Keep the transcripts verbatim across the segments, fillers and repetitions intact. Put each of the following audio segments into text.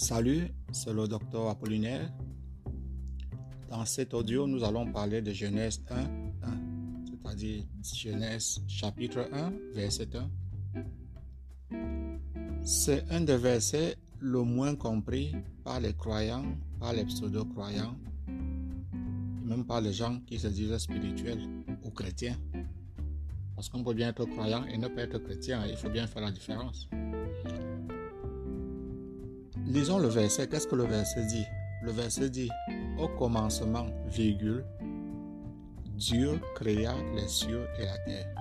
Salut, c'est le docteur Apollinaire. Dans cet audio, nous allons parler de Genèse un, un, c'est-à-dire Genèse chapitre un, verset un. C'est un des versets le moins compris par les croyants, par les pseudo-croyants, et même par les gens qui se disent spirituels ou chrétiens. Parce qu'on peut bien être croyant et ne pas être chrétien, il faut bien faire la différence. Lisons le verset. Qu'est-ce que le verset dit? Le verset dit, au commencement, virgule, Dieu créa les cieux et la terre.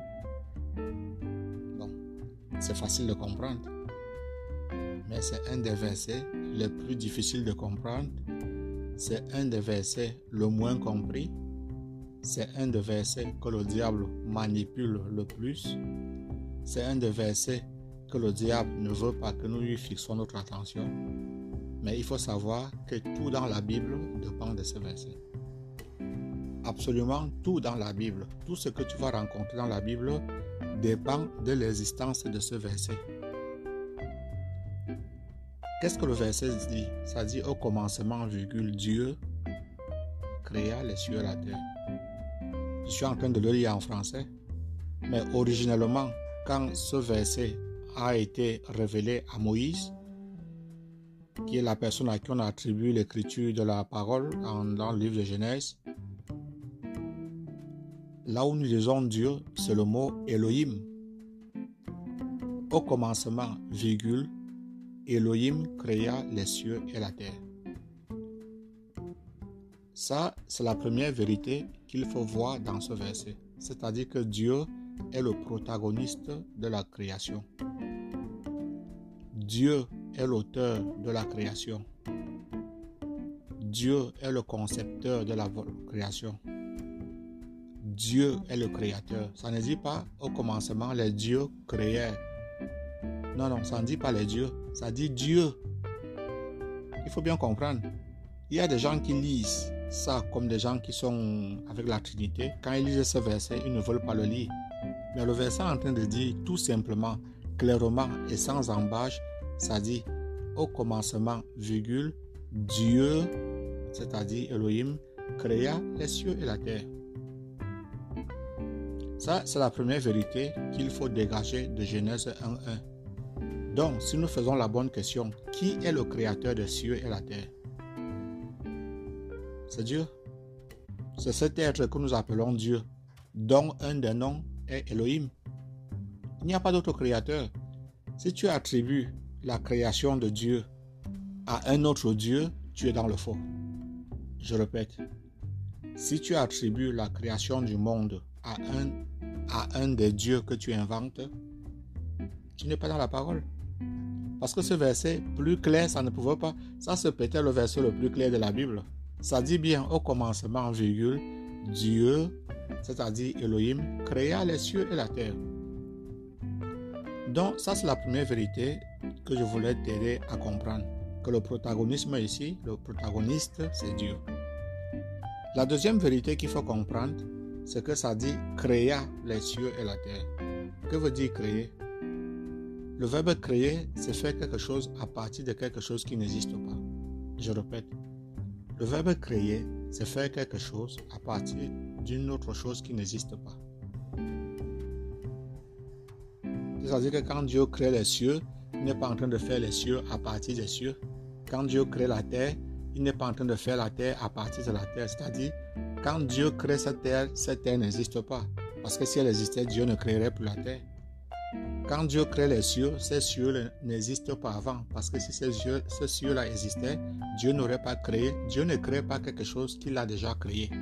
Bon, c'est facile de comprendre, mais c'est un des versets les plus difficiles de comprendre. C'est un des versets le moins compris. C'est un des versets que le diable manipule le plus. C'est un des versets que le diable ne veut pas que nous lui fixons notre attention. Mais il faut savoir que tout dans la Bible dépend de ce verset. Absolument tout dans la Bible, tout ce que tu vas rencontrer dans la Bible dépend de l'existence de ce verset. Qu'est-ce que le verset dit? Ça dit au commencement, virgule, Dieu créa les cieux et la terre. Je suis en train de le lire en français, mais originellement, quand ce verset a été révélé à Moïse, qui est la personne à qui on attribue l'écriture de la parole dans, dans le livre de Genèse, là où nous lisons Dieu, c'est le mot Elohim. Au commencement, virgule, Elohim créa les cieux et la terre. Ça, c'est la première vérité qu'il faut voir dans ce verset. C'est-à-dire que Dieu est le protagoniste de la création. Dieu est l'auteur de la création. Dieu est le concepteur de la création. Dieu est le créateur. Ça ne dit pas au commencement les dieux créèrent. Non, non, ça ne dit pas les dieux. Ça dit Dieu. Il faut bien comprendre. Il y a des gens qui lisent ça comme des gens qui sont avec la Trinité. Quand ils lisent ce verset, ils ne veulent pas le lire. Mais le verset est en train de dire tout simplement, clairement et sans embâche, ça dit au commencement, virgule, Dieu, c'est-à-dire Elohim, créa les cieux et la terre. Ça, c'est la première vérité qu'il faut dégager de Genèse un un. Donc, si nous faisons la bonne question, qui est le créateur des cieux et la terre? C'est Dieu. C'est cet être que nous appelons Dieu, dont un des noms est Elohim. Il n'y a pas d'autre créateur. Si tu attribues la création de Dieu à un autre Dieu, tu es dans le faux. Je répète, si tu attribues la création du monde à un, à un des dieux que tu inventes, tu n'es pas dans la parole. Parce que ce verset, plus clair, ça ne pouvait pas. Ça, c'est peut-être le verset le plus clair de la Bible. Ça dit bien au commencement, virgule, Dieu, c'est-à-dire Elohim, créa les cieux et la terre. Donc, ça, c'est la première vérité que je voulais t'aider à comprendre. Que le protagonisme ici, le protagoniste, c'est Dieu. La deuxième vérité qu'il faut comprendre, c'est que ça dit créa les cieux et la terre. Que veut dire créer? Le verbe créer, c'est faire quelque chose à partir de quelque chose qui n'existe pas. Je répète, le verbe créer, c'est faire quelque chose à partir d'une autre chose qui n'existe pas. C'est-à-dire que quand Dieu crée les cieux, il n'est pas en train de faire les cieux à partir des cieux. Quand Dieu crée la terre, il n'est pas en train de faire la terre à partir de la terre. C'est-à-dire, quand Dieu crée cette terre, cette terre n'existe pas. Parce que si elle existait, Dieu ne créerait plus la terre. Quand Dieu crée les cieux, ces cieux n'existent pas avant. Parce que si ces cieux, ces cieux-là existaient, Dieu n'aurait pas créé. Dieu ne crée pas quelque chose qu'il a déjà créé.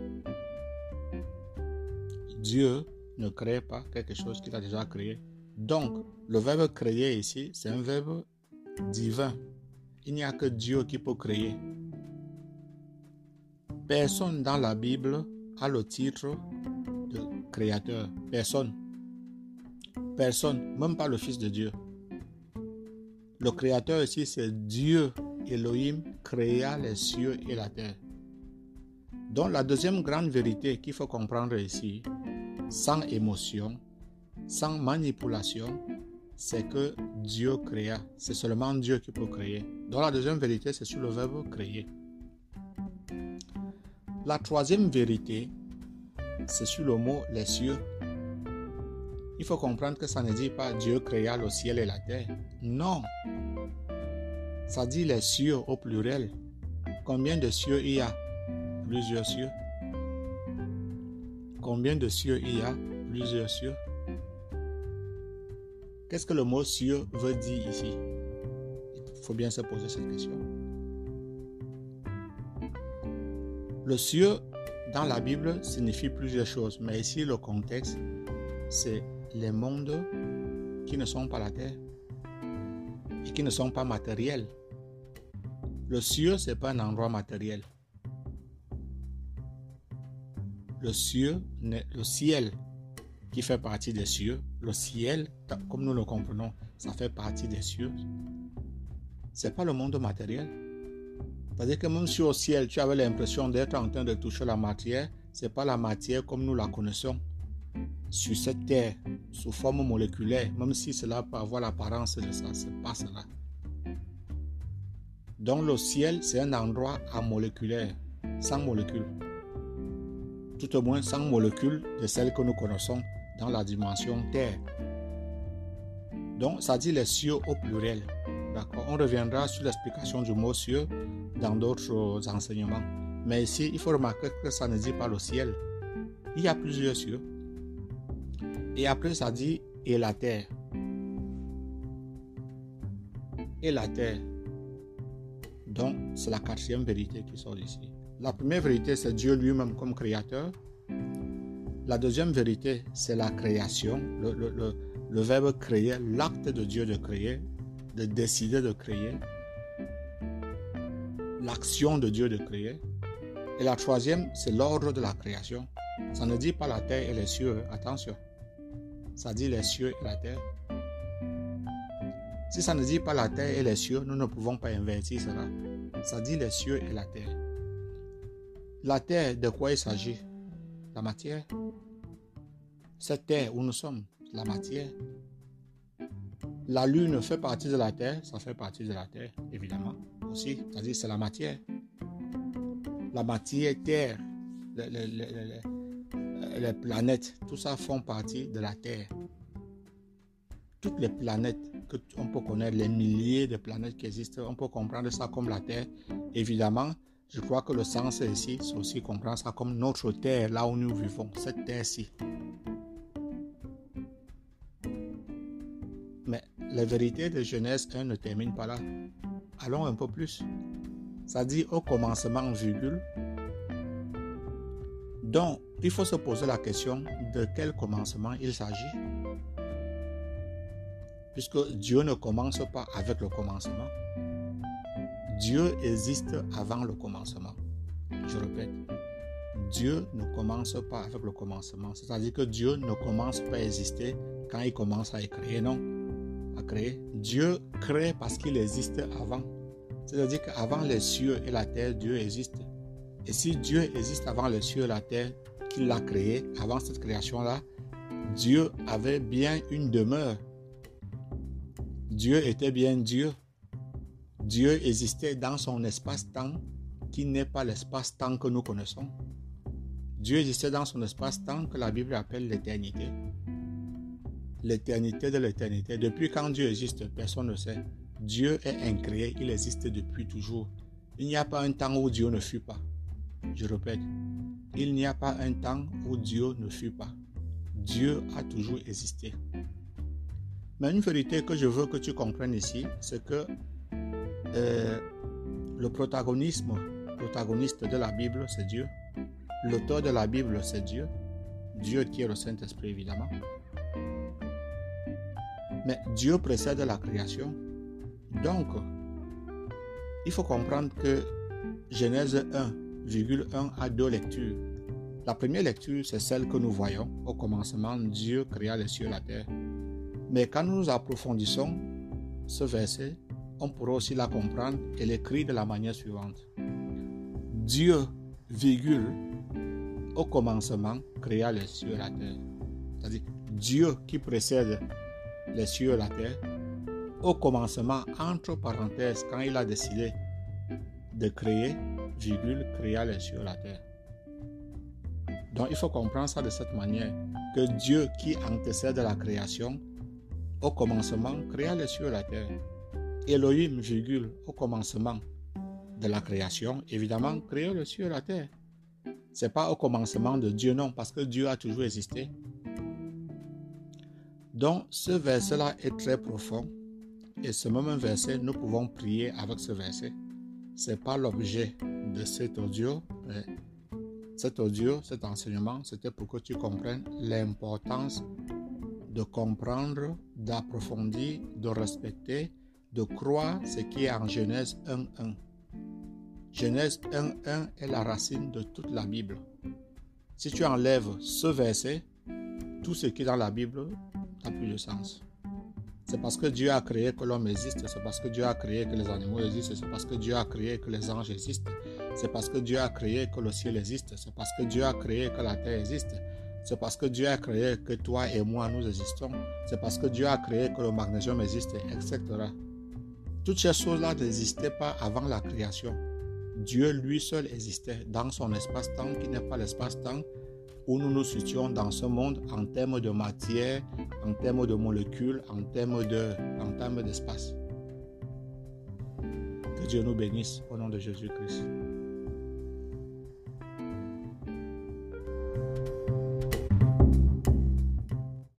Dieu ne crée pas quelque chose qu'il a déjà créé. Donc, le verbe créer ici, c'est un verbe divin. Il n'y a que Dieu qui peut créer. Personne dans la Bible a le titre de créateur. Personne. Personne, même pas le Fils de Dieu. Le créateur ici, c'est Dieu. Elohim créa les cieux et la terre. Donc, la deuxième grande vérité qu'il faut comprendre ici, sans émotion, sans manipulation, c'est que Dieu créa. C'est seulement Dieu qui peut créer. Donc la deuxième vérité, c'est sur le verbe créer. La troisième vérité, c'est sur le mot les cieux. Il faut comprendre que ça ne dit pas Dieu créa le ciel et la terre. Non. Ça dit les cieux au pluriel. Combien de cieux il y a? Plusieurs cieux. Combien de cieux il y a? Plusieurs cieux. Qu'est-ce que le mot cieux veut dire ici? Il faut bien se poser cette question. Le cieux, dans la Bible, signifie plusieurs choses. Mais ici, le contexte, c'est les mondes qui ne sont pas la terre et qui ne sont pas matériels. Le cieux, ce n'est pas un endroit matériel. Le cieux, le ciel qui fait partie des cieux, le ciel, comme nous le comprenons, ça fait partie des cieux. Ce n'est pas le monde matériel. C'est-à-dire que même si au ciel, tu avais l'impression d'être en train de toucher la matière, ce n'est pas la matière comme nous la connaissons. Sur cette terre, sous forme moléculaire, même si cela peut avoir l'apparence de ça, ce n'est pas cela. Donc le ciel, c'est un endroit amoléculaire, sans molécules. Tout au moins sans molécules de celles que nous connaissons dans la dimension terre. Donc ça dit les cieux au pluriel. D'accord? On reviendra sur l'explication du mot cieux dans d'autres enseignements. Mais ici, il faut remarquer que ça ne dit pas le ciel. Il y a plusieurs cieux. Et après, ça dit et la terre. Et la terre. Donc, c'est la quatrième vérité qui sort ici. La première vérité, c'est Dieu lui-même comme créateur. La deuxième vérité, c'est la création. Le, le, le, le verbe créer, l'acte de Dieu de créer, de décider de créer. L'action de Dieu de créer. Et la troisième, c'est l'ordre de la création. Ça ne dit pas la terre et les cieux, attention. Ça dit les cieux et la terre. Si ça ne dit pas la terre et les cieux, nous ne pouvons pas invertir cela. Ça dit les cieux et la terre. La terre, de quoi il s'agit? La matière. Cette terre où nous sommes, la matière. La lune fait partie de la terre, ça fait partie de la terre, évidemment. Aussi, c'est-à-dire c'est la matière. La matière, terre, les, les, les, les, les planètes, tout ça font partie de la terre. Toutes les planètes que on peut connaître, les milliers de planètes qui existent, on peut comprendre ça comme la terre. Évidemment, je crois que le sens ici, c'est aussi comprendre ça comme notre terre, là où nous vivons, cette terre-ci. Mais la vérité de Genèse un ne termine pas là. Allons un peu plus. Ça dit au commencement, virgule. Donc, il faut se poser la question de quel commencement il s'agit. Puisque Dieu ne commence pas avec le commencement. Dieu existe avant le commencement. Je répète, Dieu ne commence pas avec le commencement. C'est-à-dire que Dieu ne commence pas à exister quand il commence à créer, non. À créer. Dieu crée parce qu'il existe avant. C'est-à-dire qu'avant les cieux et la terre, Dieu existe. Et si Dieu existe avant les cieux et la terre, qu'il l'a créé, avant cette création-là, Dieu avait bien une demeure. Dieu était bien Dieu. Dieu existait dans son espace-temps qui n'est pas l'espace-temps que nous connaissons. Dieu existait dans son espace-temps que la Bible appelle l'éternité. L'éternité de l'éternité. Depuis quand Dieu existe, personne ne sait. Dieu est incréé, il existe depuis toujours. Il n'y a pas un temps où Dieu ne fut pas. Je répète, il n'y a pas un temps où Dieu ne fut pas. Dieu a toujours existé. Mais une vérité que je veux que tu comprennes ici, c'est que euh, le protagonisme, protagoniste de la Bible, c'est Dieu. L'auteur de la Bible, c'est Dieu. Dieu qui est le Saint-Esprit, évidemment. Mais Dieu précède la création. Donc, il faut comprendre que Genèse un, virgule un a deux lectures. La première lecture, c'est celle que nous voyons. Au commencement, Dieu créa les cieux et la terre. Mais quand nous approfondissons ce verset, on pourra aussi la comprendre et l'écrire de la manière suivante. Dieu, virgule, au commencement, créa les cieux et la terre. C'est-à-dire Dieu qui précède les cieux et la terre. Au commencement, entre parenthèses, quand il a décidé de créer, virgule, créa les cieux et la terre. Donc il faut comprendre ça de cette manière, que Dieu qui antécède la création, au commencement, créa les cieux et la terre. Elohim, virgule, au commencement de la création, évidemment, créa les cieux et la terre. Ce n'est pas au commencement de Dieu, non, parce que Dieu a toujours existé. Donc, ce verset-là est très profond. Et ce même verset, nous pouvons prier avec ce verset. Ce n'est pas l'objet de cet audio. Mais cet audio, cet enseignement, c'était pour que tu comprennes l'importance de comprendre, d'approfondir, de respecter, de croire ce qui est en Genèse un un. Genèse un un est la racine de toute la Bible. Si tu enlèves ce verset, tout ce qui est dans la Bible n'a plus de sens. C'est parce que Dieu a créé que l'homme existe, c'est parce que Dieu a créé que les animaux existent, c'est parce que Dieu a créé que les anges existent, c'est parce que Dieu a créé que le ciel existe, c'est parce que Dieu a créé que la terre existe, c'est parce que Dieu a créé que toi et moi nous existons, c'est parce que Dieu a créé que le magnésium existe, et cetera. Toutes ces choses-là n'existaient pas avant la création. Dieu lui seul existait dans son espace-temps qui n'est pas l'espace-temps où nous nous situons dans ce monde en termes de matière, en termes de molécules, en termes de, en termes d'espace. Que Dieu nous bénisse au nom de Jésus-Christ.